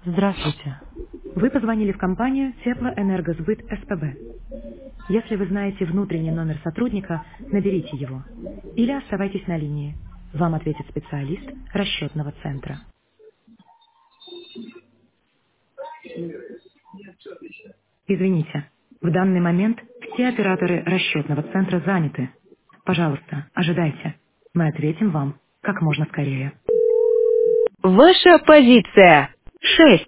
Здравствуйте. Вы позвонили в компанию Теплоэнергосбыт СПБ. Если вы знаете внутренний номер сотрудника, наберите его. Или оставайтесь на линии. Вам ответит специалист расчетного центра. Извините, в данный момент все операторы расчетного центра заняты. Пожалуйста, ожидайте. Мы ответим вам как можно скорее. Ваша позиция 6.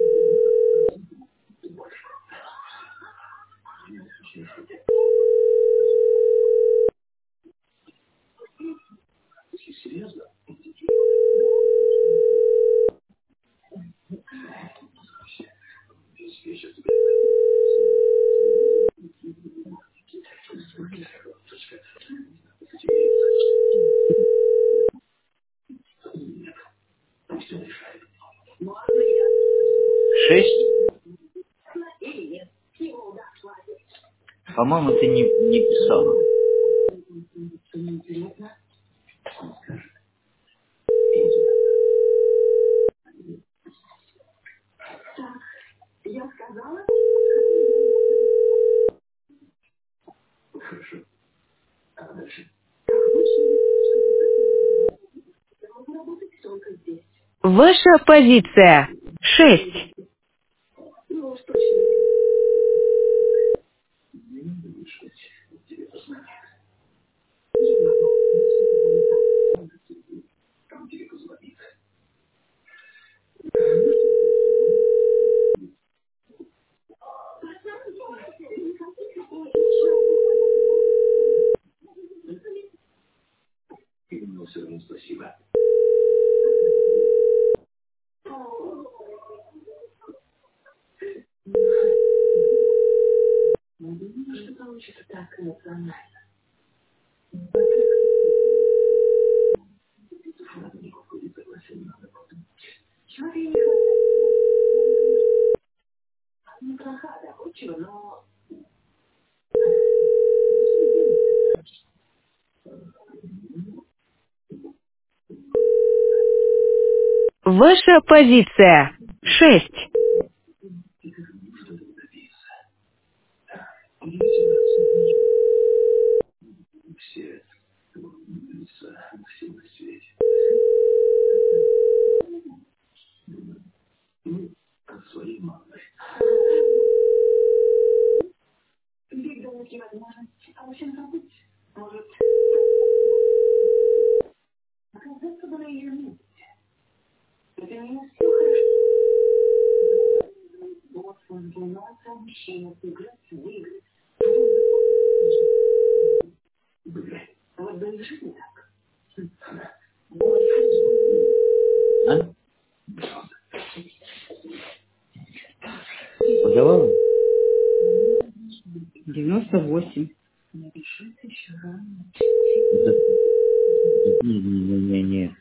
Шесть? По-моему, ты не писала. Ваша позиция 6. Ваша позиция 6. А? Подавала? 98. Это... Не.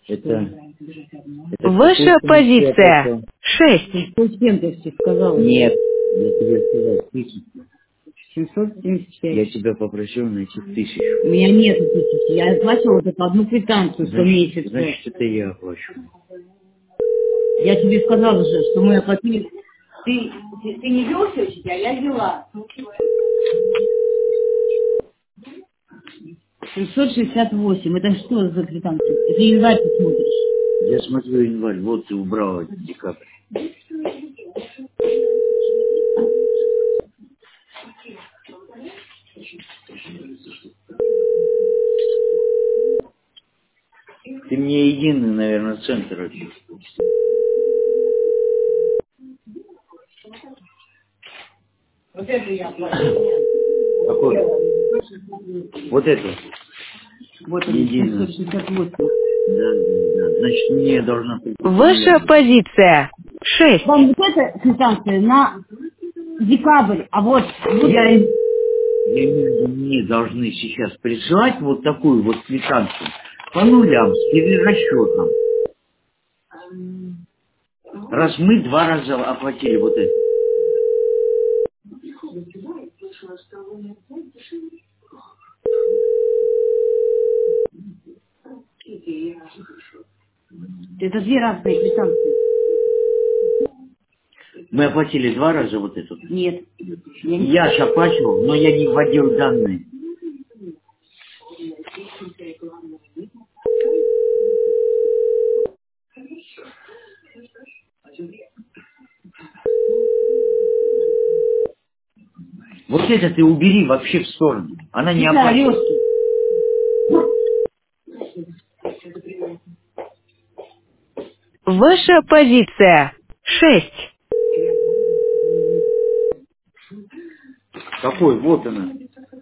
Это Ваша позиция 6. Ты 170 сказал. Нет, я тебе сказал 1000. 775. Я тебя попросил найти 1000. У меня нет 1000. Я оплачивала вот эту одну квитанцию 100 месяцев. Значит, это я оплачу. Я тебе сказала же, что мы оплатили. Ты не вел счетчики, а я взяла. 768. Это что за квитанция? Это январь ты смотришь. Я смотрю январь, вот ты убрала декабрь. Ты мне единый, наверное, центр отчет. Вот это я оплатила. Какой? Вот это. Вот он, Единый. 768. Да. Значит, мне должна прийти. Ваша позиция 6. Вам вот эта квитанция на декабрь, а вот Я мне должны сейчас прислать вот такую вот квитанцию по нулям, с перерасчетом. Раз мы 2 раза оплатили вот это. это 2 разные квитанции. Мы оплатили 2 раза вот эту. Нет. Я не... Я же оплачивал, но я не вводил данные. Вот это ты убери вообще в сторону. Она не Какая оплачивает. рёстки? Ваша позиция 6. Какой? Вот она.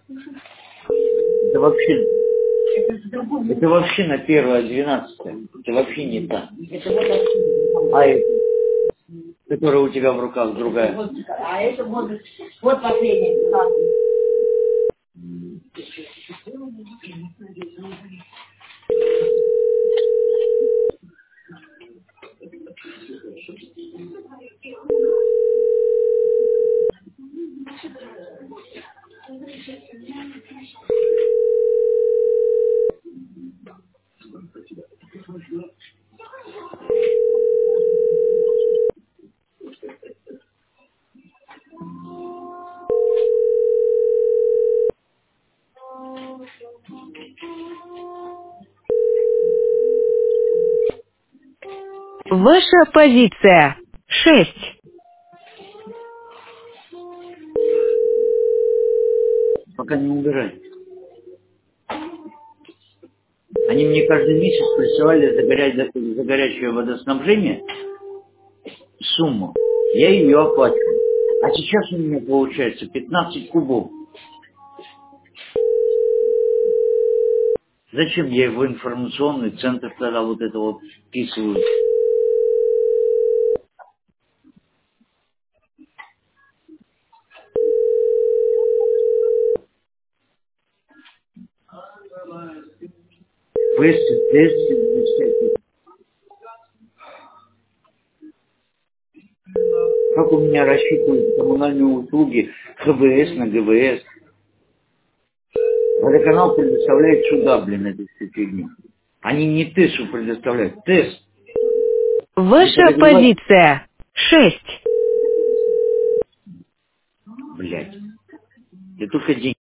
Это вообще на 1.12. Это вообще не та. Это вот отсюда. А это, которая у тебя в руках, другая. Вот, а это вот последняя. Да. Ваша позиция 6. Пока не убирай. Они мне каждый месяц присылали за горячее водоснабжение сумму. Я ее оплачиваю. А сейчас у меня получается 15 кубов. Зачем я в информационный центр тогда вот это вот вписываю? Как у меня рассчитывают коммунальные услуги ХВС на ГВС? Водоканал предоставляет сюда, эту всю фигню. Они не ТЭСу предоставляют. ТЭС. Не Ваша подогревать. позиция 6. Блядь. Я только деньги.